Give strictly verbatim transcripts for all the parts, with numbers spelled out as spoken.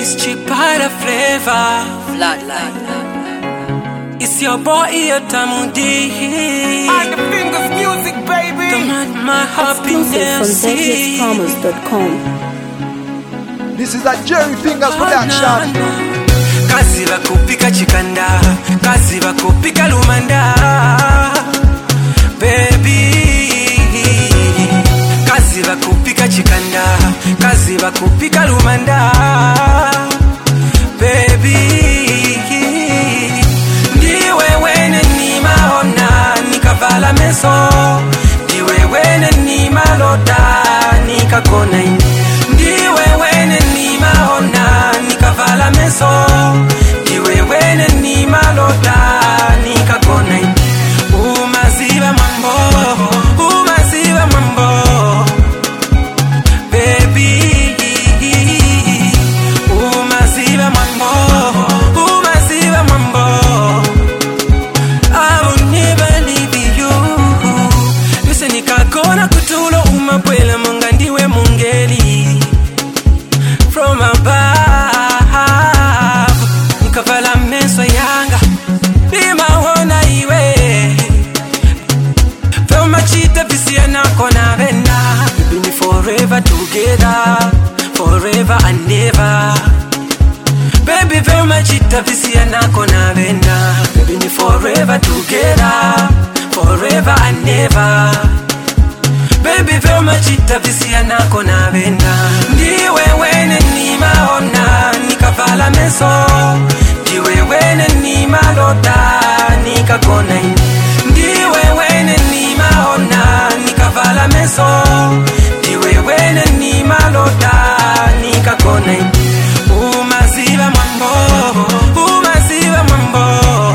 It's Chipara flavor. Bloodline. It's your boy, your Tamudi. And the fingers music, baby. Demand my Exclusive happiness. from Z H Promise dot com. This is a Jerry Fingers production. Kazi va kupika chikanda, kazi va kupika lumanda, baby. Kazi va kupika chikanda, kazi va kupika lumanda, baby. Ndiwe wene ni maona nikavala meso, ndiwe wene ni malota nikakona ini. Ndiwe wene ni maona nikavala meso, ndiwe wene ni malota nikakona ini. Umaziba mambo, umaziba mambo, baby. Umaziba mambo, umaziba mambo. I will never leave you. Listen, nikakona kutulo umapwela munga ndiwe mungeli. From above, nikavala meso yanga nimawona iwe. Vema chita visia nako na vena. We've been forever together, forever and never. Baby, vema chita visia nako na vena. We've been forever together, forever and never. Baby, vema chita visia nako na vena. Ndiwe wene ni maona nikavala meso, ndiwe wene ni malota nikakona ini. Ndiwe wene ni maona nikavala meso, ndiwe wene ni malota nikakona ini. Umaziba mambo, umaziba mambo,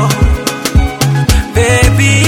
baby.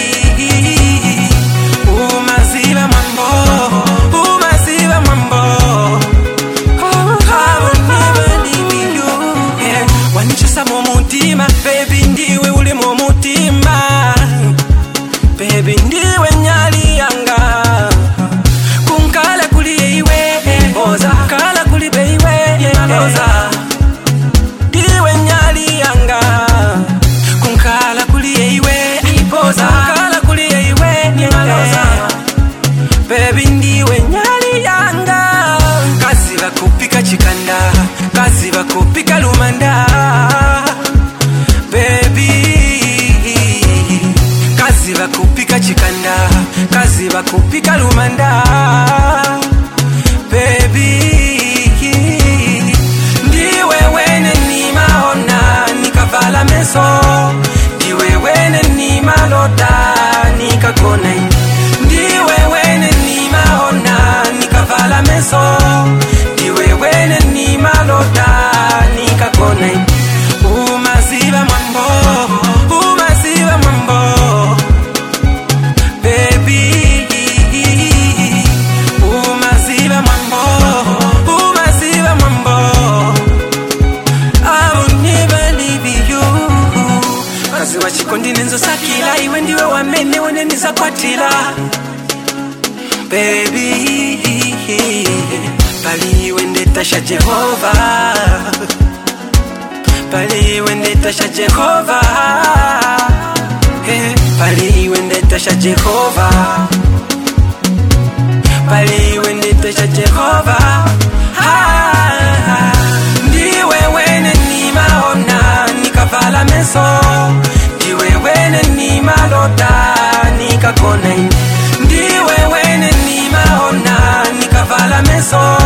Umaziba mambo, umaziba mambo. Oh, I will never leave you. Yeah. Wanichesa mu mutima, baby, ndiwe uli mu mutima. Baby, ndiwe nyali yanga. Kunkala kuli iwe, boza. Kala kuli beiwe, boza. Ndiwe nyali yanga. Kunkala kuli iwe, boza. Kala kuli iwe, boza. Baby, ndiwe nyali yanga. Kazi va kupika chikanda, kazi va kupika lumanda, baby. Kazi va kupika chikanda, kazi va kupika lumanda, baby. Ndiwe wene ni maona nikavala meso, ndiwe wene ni malota nikakona ini. Ndiwe wene ni maona nikavala meso, ndiwe wene ni malota nikakona ini. Umaziba mambo, umaziba mambo, baby. Umaziba mambo, umaziba mambo. I will never leave you. Kazi wa chikondi nenzo sakila, iwe ndiwe wamene wene zakwatila, baby. Pali wende tasha Jehova, pali wende tasha Jehova, hey. Pali wende tasha Jehova, pali wende tasha Jehova, ah. Ndiwe wene ni maona nikavala meso, ndiwe wene ni malota nikakona ini. Ndiwe wene ni maona nikavala meso,